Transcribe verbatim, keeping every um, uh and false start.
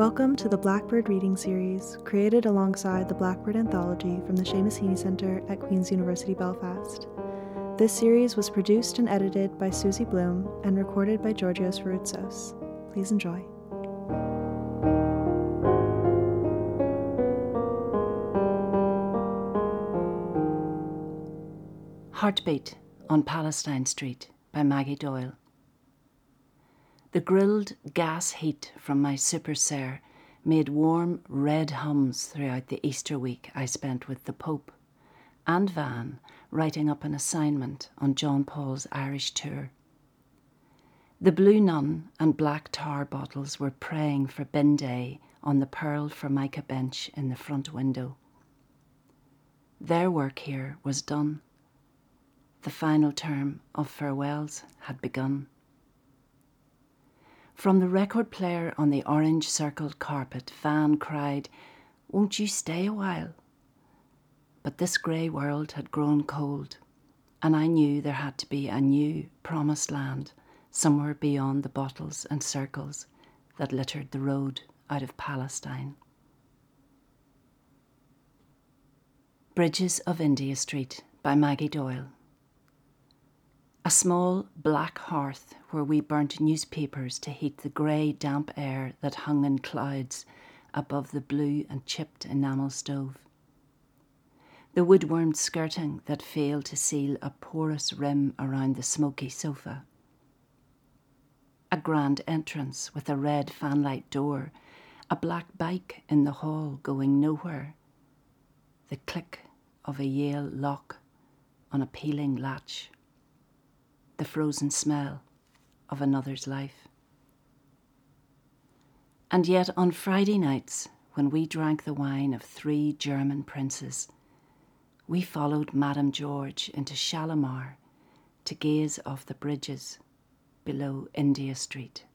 Welcome to the Blackbird Reading Series, created alongside the Blackbird Anthology from the Seamus Heaney Centre at Queen's University Belfast. This series was produced and edited by Susie Bloom and recorded by Georgios Varoutsos. Please enjoy. Heartbeat on Palestine Street by Maggie Doyle. The grilled gas heat from my super serre made warm red hums throughout the Easter week I spent with the Pope and Van writing up an assignment on John Paul's Irish tour. The blue nun and black tar bottles were praying for bin day on the pearl formica bench in the front window. Their work here was done. The final term of farewells had begun. From the record player on the orange-circled carpet, Van cried, "Won't you stay a while?" But this grey world had grown cold, and I knew there had to be a new promised land somewhere beyond the bottles and circles that littered the road out of Palestine. Bridges of India Street by Maggie Doyle. A small black hearth where we burnt newspapers to heat the grey damp air that hung in clouds above the blue and chipped enamel stove. The woodwormed skirting that failed to seal a porous rim around the smoky sofa. A grand entrance with a red fanlight door, a black bike in the hall going nowhere. The click of a Yale lock on a peeling latch. The frozen smell of another's life. And yet on Friday nights, when we drank the wine of three German princes, we followed Madame George into Shalimar to gaze off the bridges below India Street.